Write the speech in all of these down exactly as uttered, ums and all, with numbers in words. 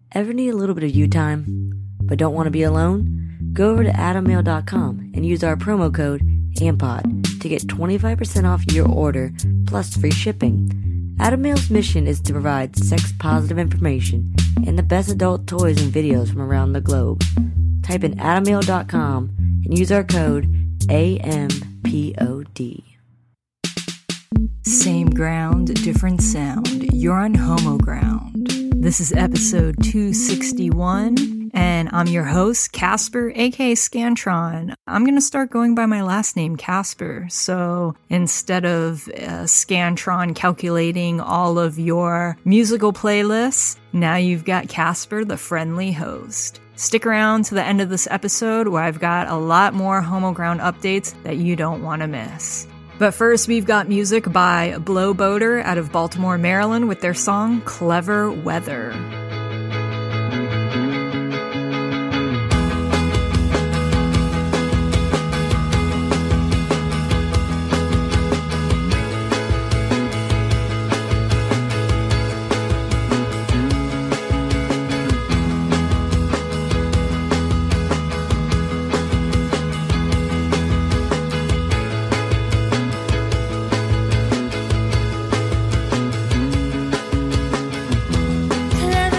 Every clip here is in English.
Ever need a little bit of you time, but don't want to be alone? Go over to adam mail dot com and use our promo code AMPOD to get twenty-five percent off your order plus free shipping. Adam Mail's mission is to provide sex-positive information and the best adult toys and videos from around the globe. Type in adam mail dot com and use our code A M P O D. Same ground, different sound. You're on Homo Ground. This is episode two sixty-one, and I'm your host, Casper, aka Scantron. I'm going to start going by my last name, Casper. So instead of uh, Scantron calculating all of your musical playlists, now you've got Casper, the friendly host. Stick around to the end of this episode where I've got a lot more Homo Ground updates that you don't want to miss. But first, we've got music by Blow Boater out of Baltimore, Maryland with their song Clever Weather. Clever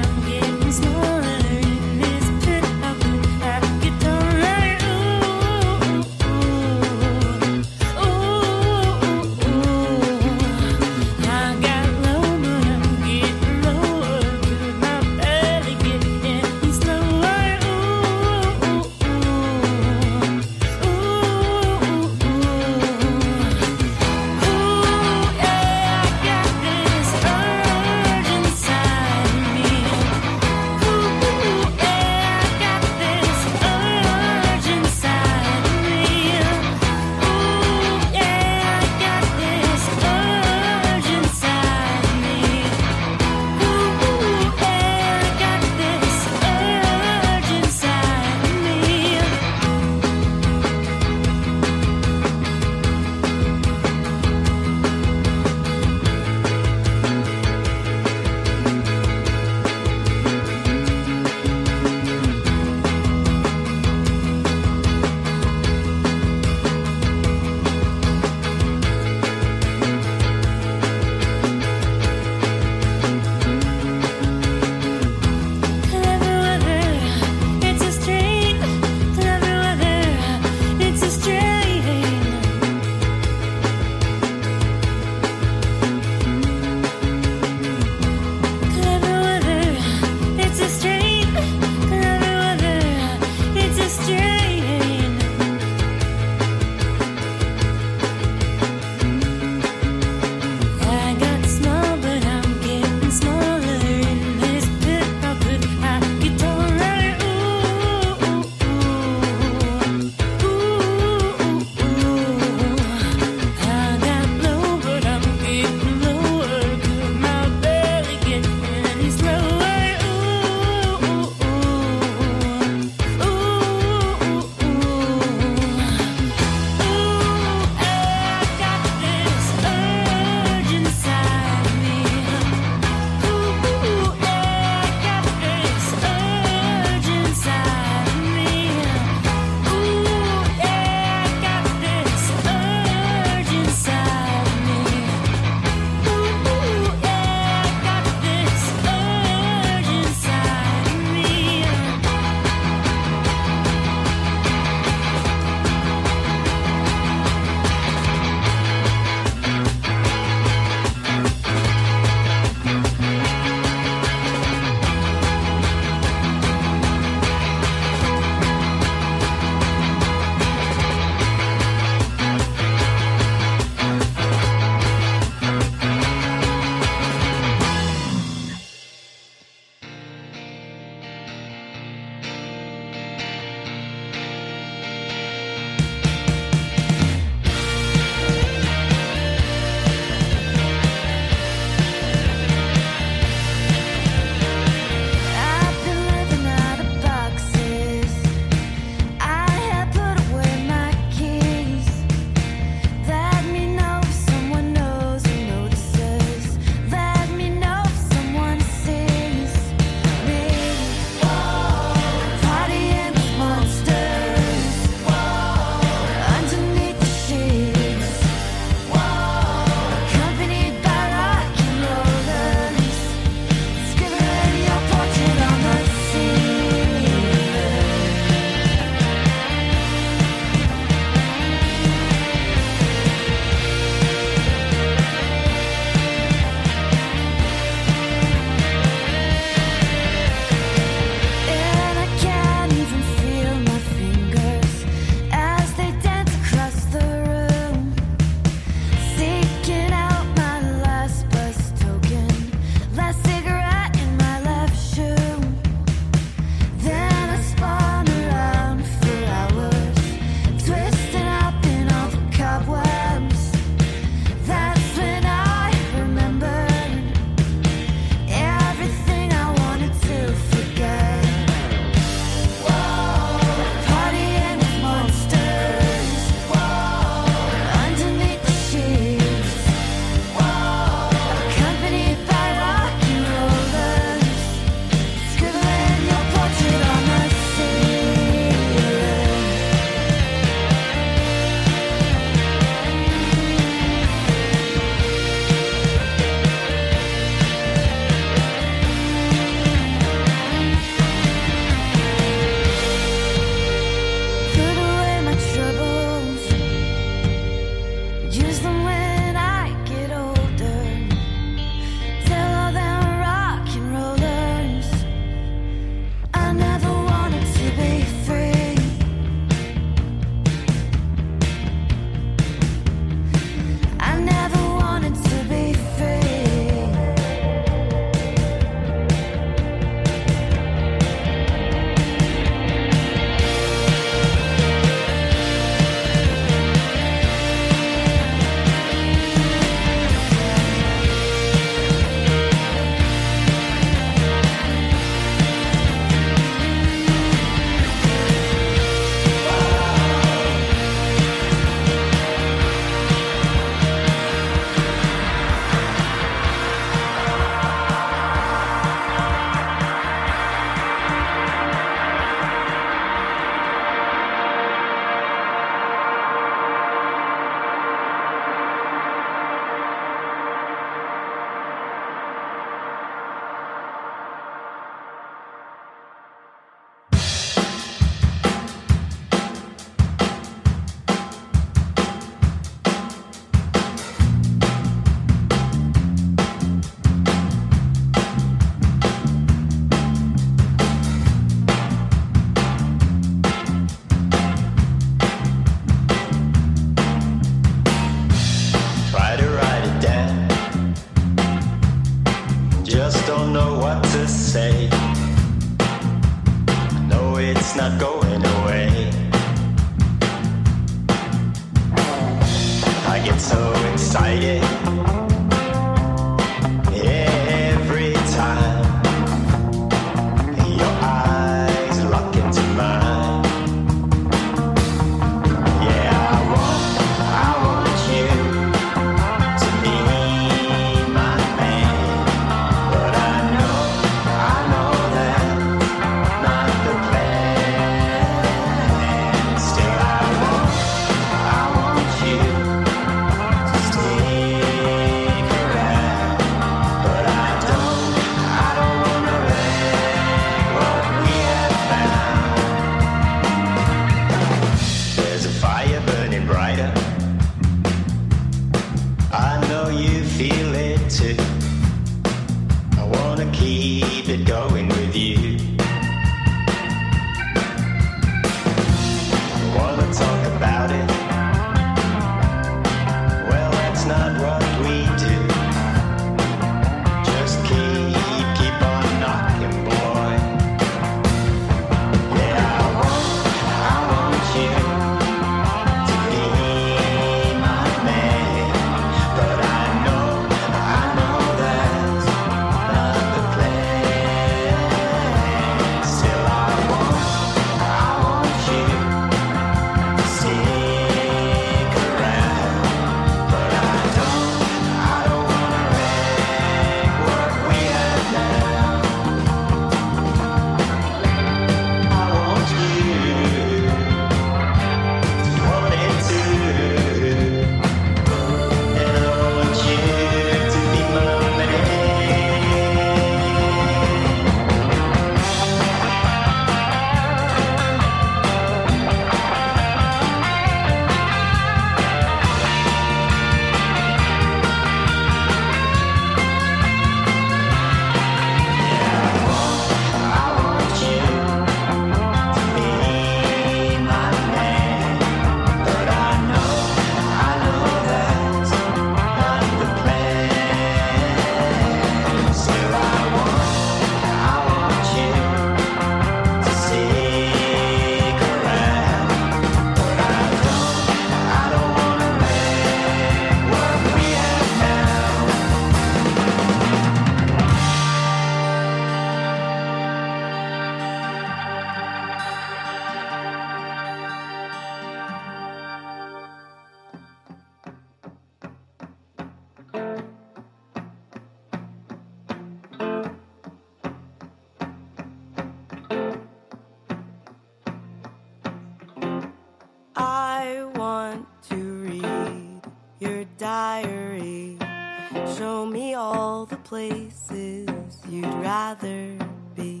want to read your diary. Show me all the places you'd rather be.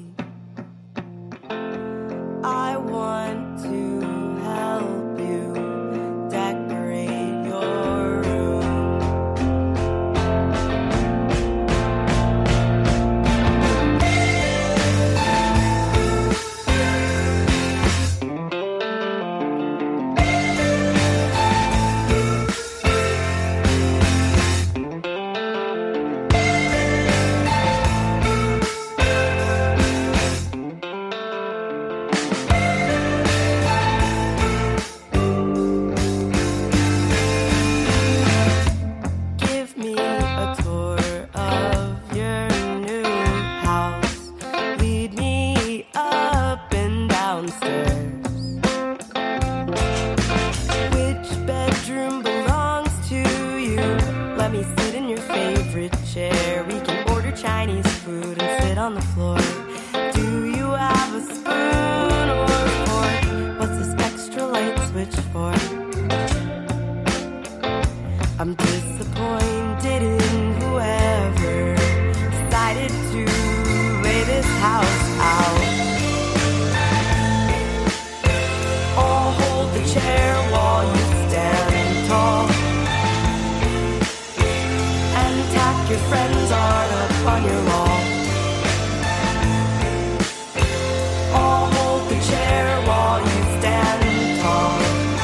I want to help you decorate your room. I'm disappointed in whoever decided to lay this house out. Or hold the chair while you stand tall and tack your friend's art up on your wall. Or hold the chair while you stand tall.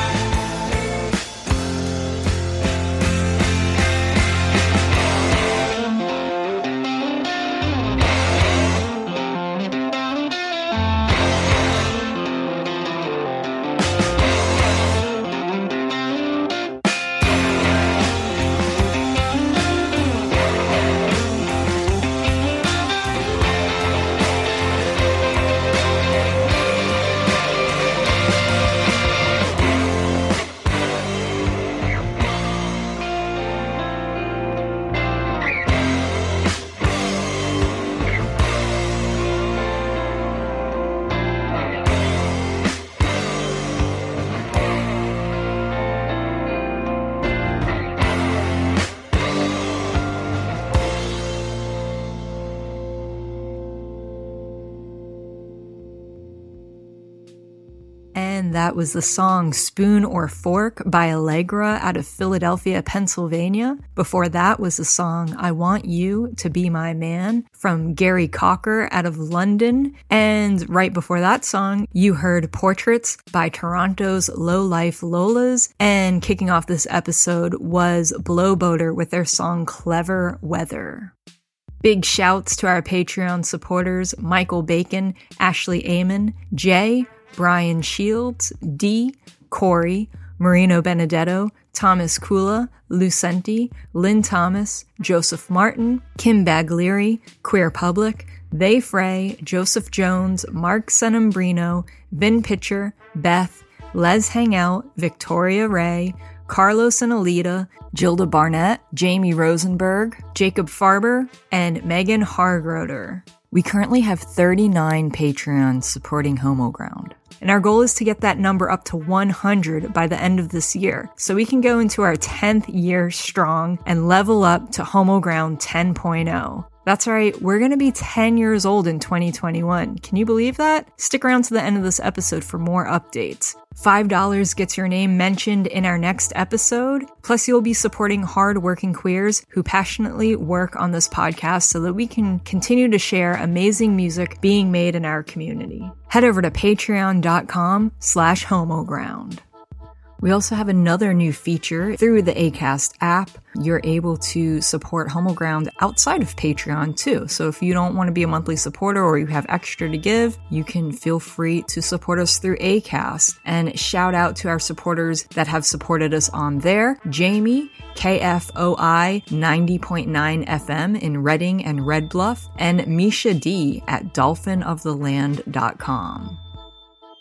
And that was the song Spoon or Fork by Allegra out of Philadelphia, Pennsylvania. Before that was the song I Want You to Be My Man from Gary Cocker out of London. And right before that song, you heard Portraits by Toronto's Low Life Lolas. And kicking off this episode was Blowboater with their song Clever Weather. Big shouts to our Patreon supporters, Michael Bacon, Ashley Amon, Jay, Brian Shields, D, Corey, Marino Benedetto, Thomas Kula, Lucenti, Lynn Thomas, Joseph Martin, Kim Baglieri, Queer Public, They Frey, Joseph Jones, Mark Senumbrino, Vin Pitcher, Beth, Les Hangout, Victoria Ray, Carlos and Alita, Gilda Barnett, Jamie Rosenberg, Jacob Farber, and Megan Hargroder. We currently have thirty-nine Patreons supporting Homo Ground. And our goal is to get that number up to one hundred by the end of this year, so we can go into our tenth year strong and level up to Homo Ground ten point oh. That's right, we're going to be ten years old in twenty twenty-one. Can you believe that? Stick around to the end of this episode for more updates. five dollars gets your name mentioned in our next episode. Plus, you'll be supporting hard-working queers who passionately work on this podcast so that we can continue to share amazing music being made in our community. Head over to patreon.com slash homoground. We also have another new feature through the Acast app. You're able to support Homo Ground outside of Patreon too. So if you don't want to be a monthly supporter or you have extra to give, you can feel free to support us through Acast. And shout out to our supporters that have supported us on there. Jamie, K F O I ninety point nine F M in Reading and Red Bluff, and Misha D at dolphin of the land dot com.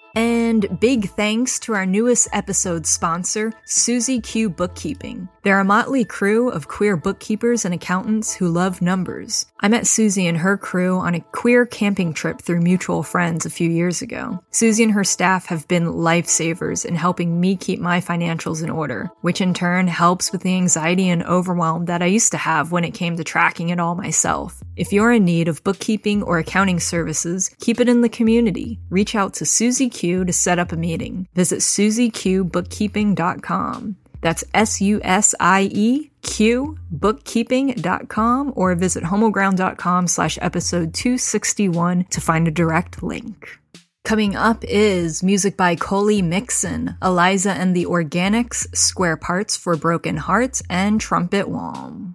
And big thanks to our newest episode sponsor, Suzy Q Bookkeeping. They're a motley crew of queer bookkeepers and accountants who love numbers. I met Suzy and her crew on a queer camping trip through mutual friends a few years ago. Suzy and her staff have been lifesavers in helping me keep my financials in order, which in turn helps with the anxiety and overwhelm that I used to have when it came to tracking it all myself. If you're in need of bookkeeping or accounting services, keep it in the community. Reach out to Suzy Q to set up a meeting. Visit suzy q bookkeeping dot com. That's S U S I E Q bookkeeping dot com, or visit homoground.com slash episode 261 to find a direct link. Coming up is music by Coley Mixon, Eliza and the Organics, Square Parts for Broken Hearts, and Trumpet Walm.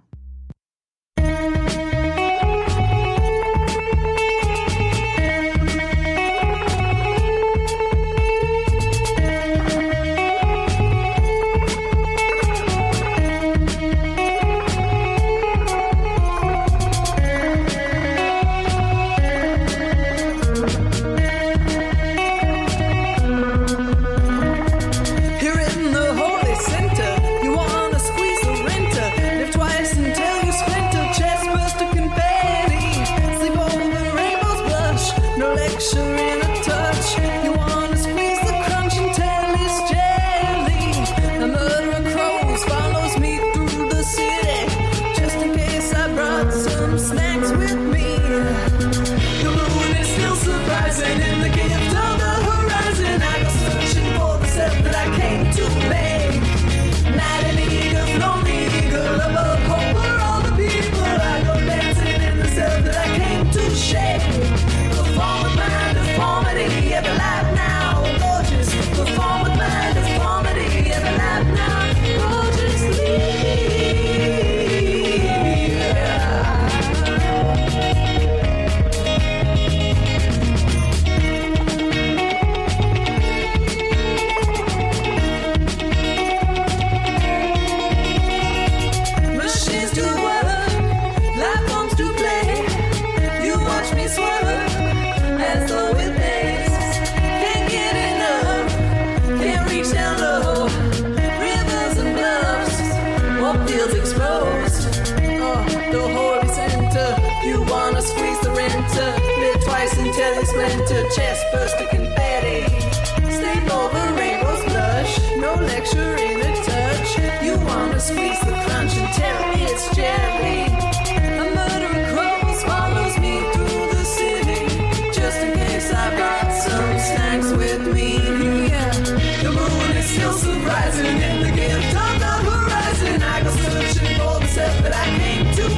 Chest bursting confetti, stayed over rainbow's blush, no lecture in a touch. You wanna squeeze the crunch and tell me it's Jerry. A murderer crow follows me through the city, just in case I brought some snacks with me. Yeah. The moon is still surprising in the gift of the horizon. I go searching for the self that I came to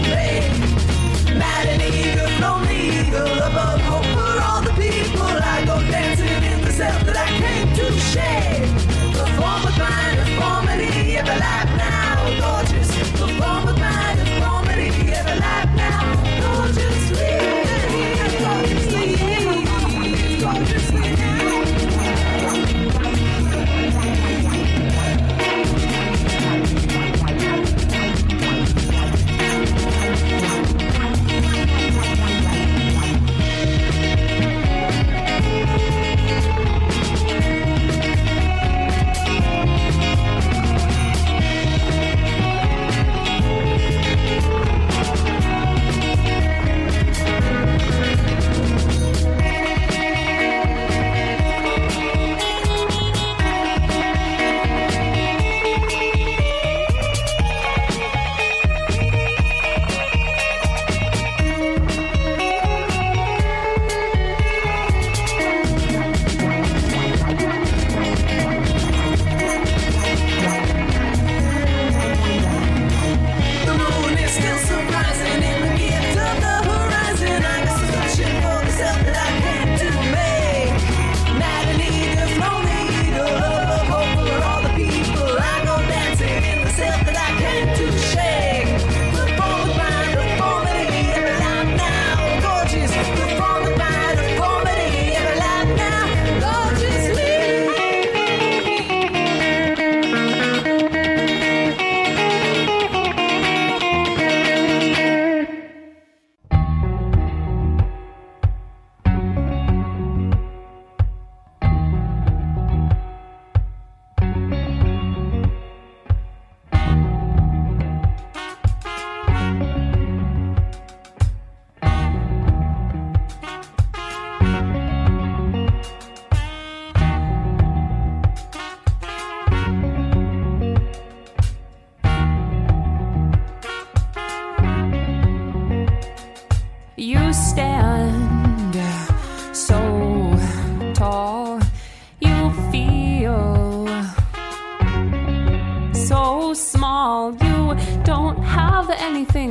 play. Mad and eager, lonely eagle above hope for all the people. I go dancing in the cell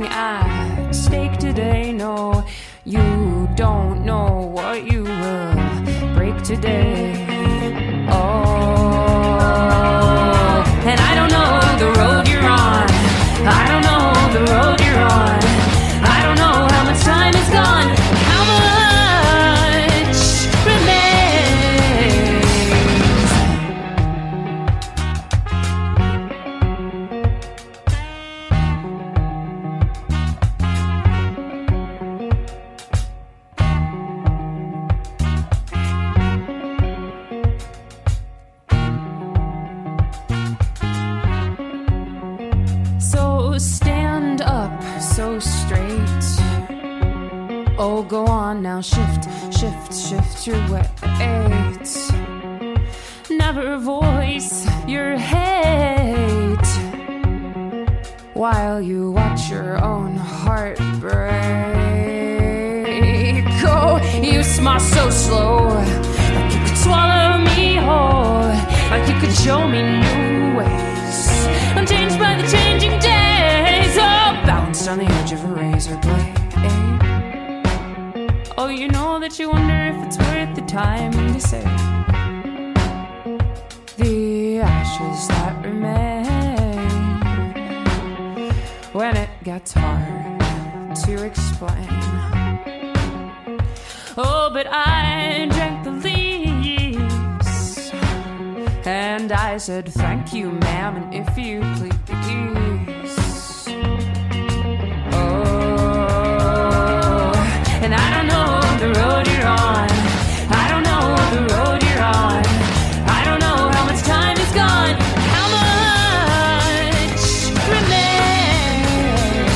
at stake today. No, you don't know what you will break today. Oh, and I don't know the road you're on. I don't know the road you're on. I don't know how much time is gone. How much remains? So stand up so straight. Oh, go on now, shift, shift, shift your weight. Never voice your hate while you watch your own heart break. Oh, you smile so slow, like you could swallow me whole, like you could show me new ways. I'm changed by the changing days. Oh, balanced on the edge of a razor blade. Oh, you know that you wonder if it's worth the time to save the ashes that remain when it gets hard to explain. Oh, but I drank the leaves and I said thank you, ma'am, and if you please. And I don't know the road you're on. I don't know the road you're on. I don't know how much time is gone. How much remains?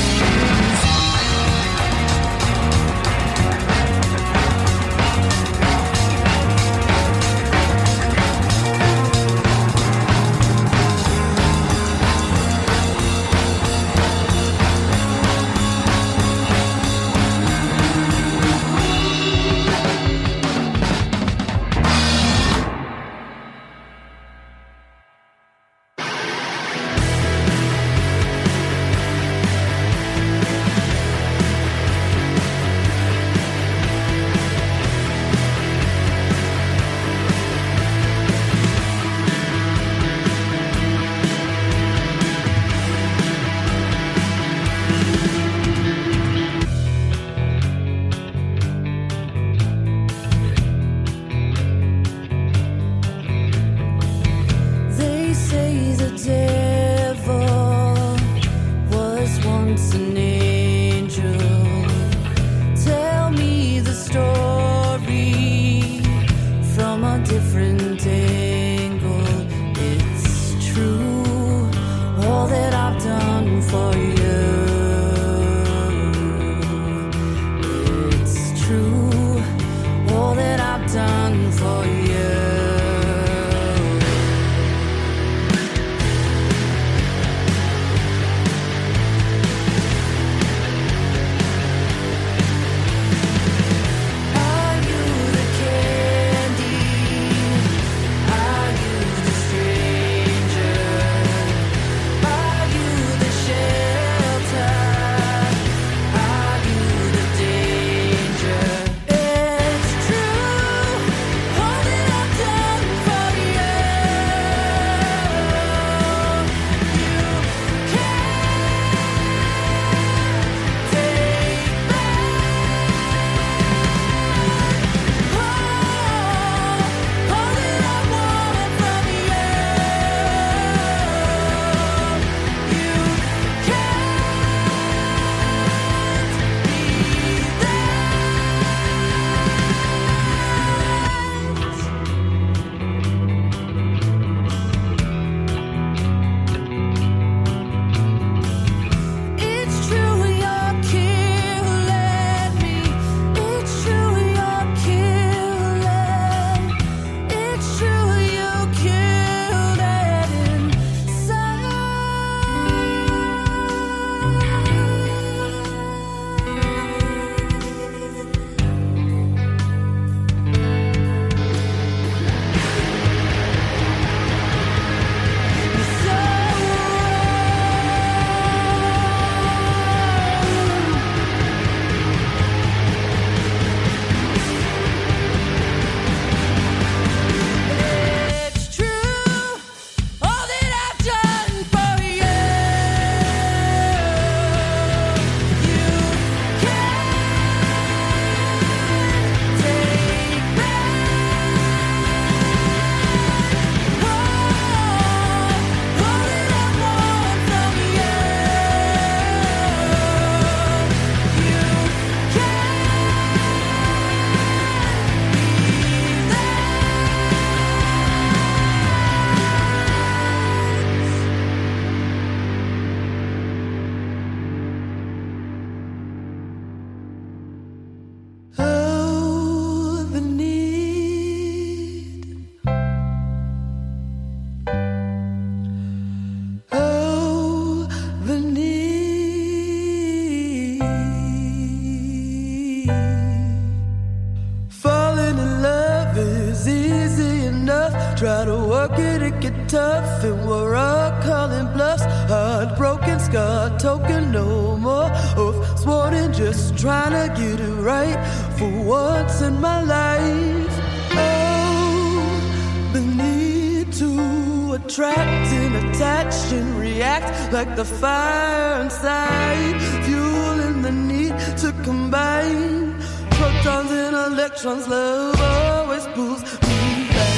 Gotta work it, it get tough, and we're all calling bluffs. Heartbroken, scar token, no more oath sworn in, just trying to get it right for once in my life. Oh, the need to attract and attach and react like the fire inside, fueling the need to combine. Protons and electrons, love always pulls me back.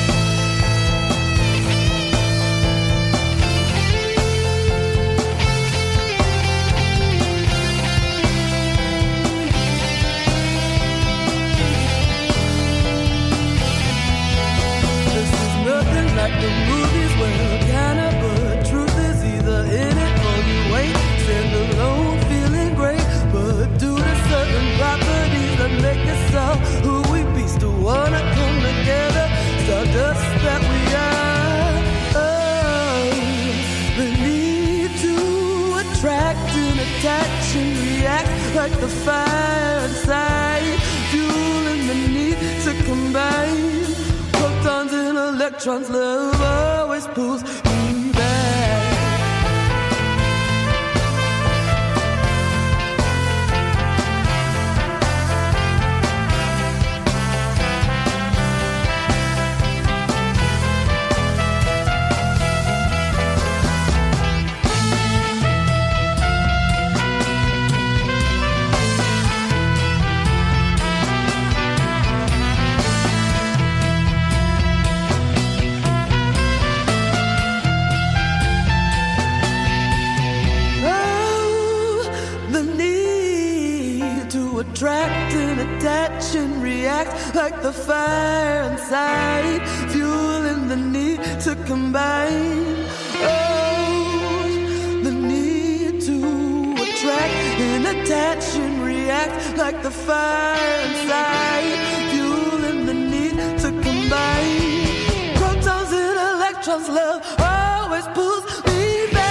This is nothing like the movies where kinda, but truth is either in it or you ain't. Stand alone feeling great, but due to certain properties that make us all who we be, still wanna come together, stardust that we are. Oh, the need to attract and attach and react like the fire inside, fueling the need to combine. Protons and electrons, love always pulls me back. Attract and attach and react like the fire inside, fueling the need to combine. Oh, the need to attract and attach and react like the fire inside, fueling the need to combine. Protons and electrons, love always pulls me back.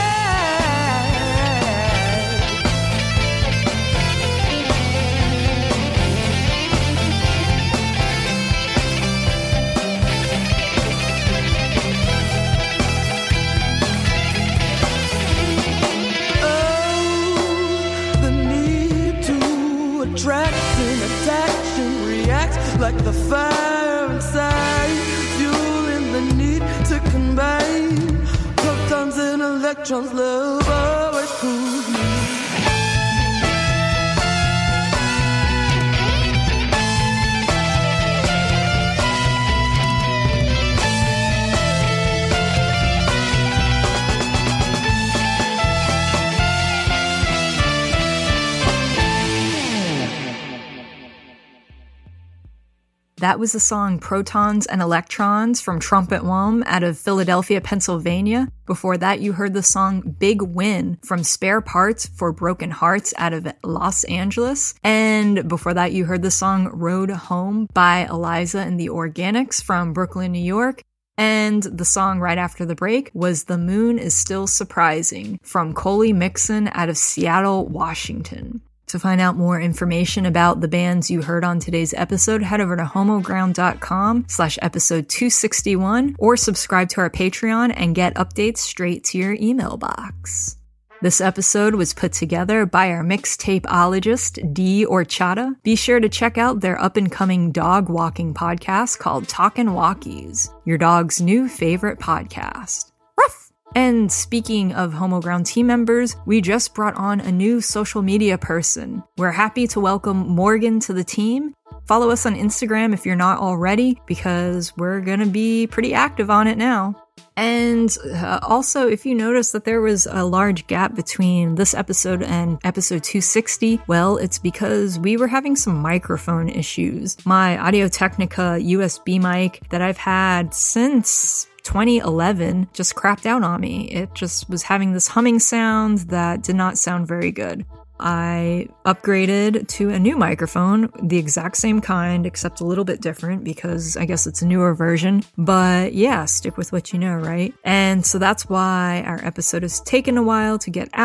Attract and attach and react like the fire inside, fueling the need to combine. Protons and electrons, love always pulls me. That was the song Protons and Electrons from Trumpet Wom out of Philadelphia, Pennsylvania. Before that, you heard the song Big Win from Spare Parts for Broken Hearts out of Los Angeles. And before that, you heard the song Road Home by Eliza and the Organics from Brooklyn, New York. And the song right after the break was The Moon is Still Surprising from Coley Mixon out of Seattle, Washington. To find out more information about the bands you heard on today's episode, head over to homoground.com slash episode 261 or subscribe to our Patreon and get updates straight to your email box. This episode was put together by our mixtapeologist, D. Orchada. Be sure to check out their up-and-coming dog walking podcast called Talkin' Walkies, your dog's new favorite podcast. Ruff! And speaking of Homo Ground team members, we just brought on a new social media person. We're happy to welcome Morgan to the team. Follow us on Instagram if you're not already, because we're gonna be pretty active on it now. And uh, also, if you notice that there was a large gap between this episode and episode two sixty, well, it's because we were having some microphone issues. My Audio-Technica U S B mic that I've had since twenty eleven just crapped out on me. It just was having this humming sound that did not sound very good. I upgraded to a new microphone, the exact same kind, except a little bit different because I guess it's a newer version. But yeah, stick with what you know, right? And so that's why our episode has taken a while to get out,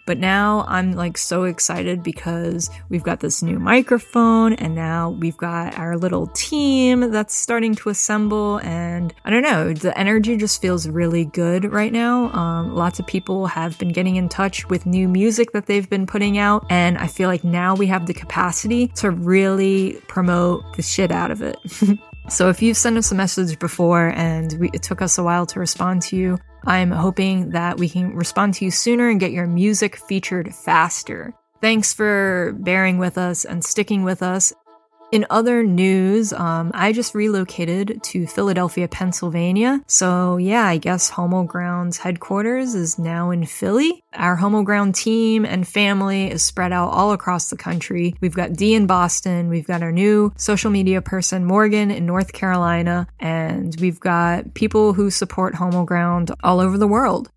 But now I'm like so excited because we've got this new microphone and now we've got our little team that's starting to assemble, and I don't know, the energy just feels really good right now. Um, lots of people have been getting in touch with new music that they've been putting out, and I feel like now we have the capacity to really promote the shit out of it. So if you've sent us a message before and we, it took us a while to respond to you, I'm hoping that we can respond to you sooner and get your music featured faster. Thanks for bearing with us and sticking with us. In other news, um, I just relocated to Philadelphia, Pennsylvania. So yeah, I guess Homoground's headquarters is now in Philly. Our Homoground team and family is spread out all across the country. We've got Dee in Boston, we've got our new social media person, Morgan, in North Carolina, and we've got people who support Homoground all over the world.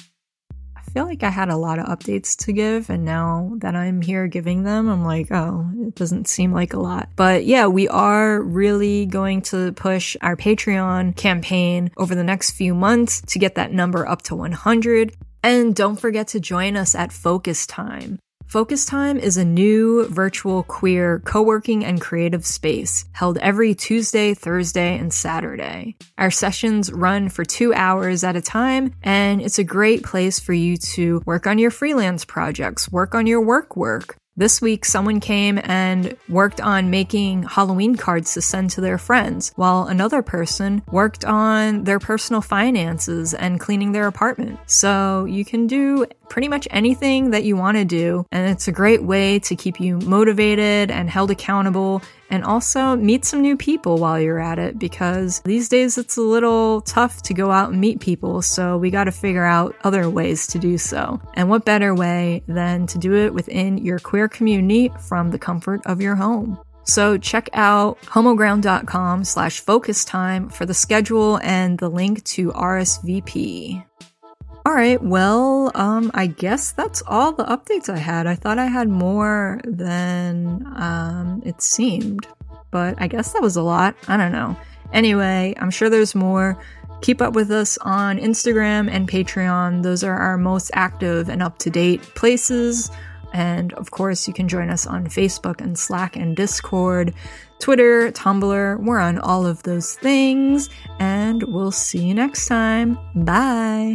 I feel like I had a lot of updates to give, and now that I'm here giving them, I'm like, oh, it doesn't seem like a lot. But yeah, we are really going to push our Patreon campaign over the next few months to get that number up to one hundred. And don't forget to join us at Focus Time. Focus Time is a new virtual queer co-working and creative space held every Tuesday, Thursday, and Saturday. Our sessions run for two hours at a time, and it's a great place for you to work on your freelance projects, work on your work work. This week, someone came and worked on making Halloween cards to send to their friends, while another person worked on their personal finances and cleaning their apartment. So you can do pretty much anything that you want to do, and it's a great way to keep you motivated and held accountable, and also meet some new people while you're at it, because these days it's a little tough to go out and meet people, so we got to figure out other ways to do so. And what better way than to do it within your queer community from the comfort of your home. So check out homoground.com slash focus time for the schedule and the link to R S V P. All right, well, um, I guess that's all the updates I had. I thought I had more than um, it seemed, but I guess that was a lot. I don't know. Anyway, I'm sure there's more. Keep up with us on Instagram and Patreon. Those are our most active and up-to-date places. And of course, you can join us on Facebook and Slack and Discord, Twitter, Tumblr. We're on all of those things. And we'll see you next time. Bye.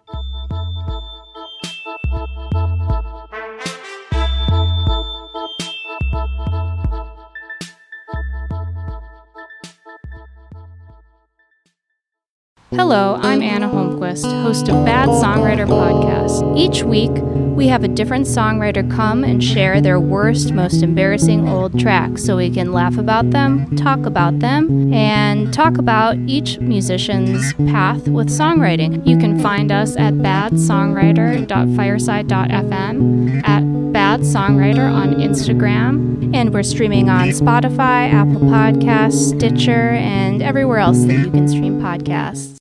Hello, I'm Anna Holmquist, host of Bad Songwriter Podcast. Each week, we have a different songwriter come and share their worst, most embarrassing old tracks so we can laugh about them, talk about them, and talk about each musician's path with songwriting. You can find us at bad songwriter dot fireside dot f m, at Bad Songwriter on Instagram, and we're streaming on Spotify, Apple Podcasts, Stitcher, and everywhere else that you can stream podcasts.